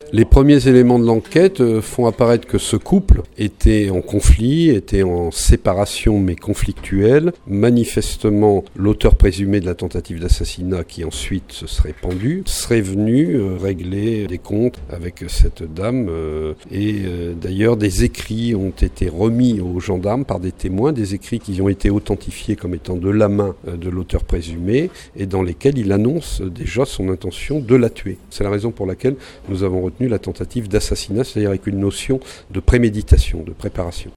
Les premiers éléments de l'enquête font apparaître que ce couple était en conflit, était en séparation mais conflictuelle. Manifestement, l'auteur présumé de la tentative d'assassinat, qui ensuite se serait pendu, serait venu régler des comptes avec cette dame. D'ailleurs, des écrits ont été remis aux gendarmes par des témoins, des écrits qui ont été authentifiés comme étant de la main de l'auteur présumé et dans lesquels il annonce déjà son intention de la tuer. C'est la raison pour laquelle nous avons retenu la tentative d'assassinat, c'est-à-dire avec une notion de préméditation, de préparation.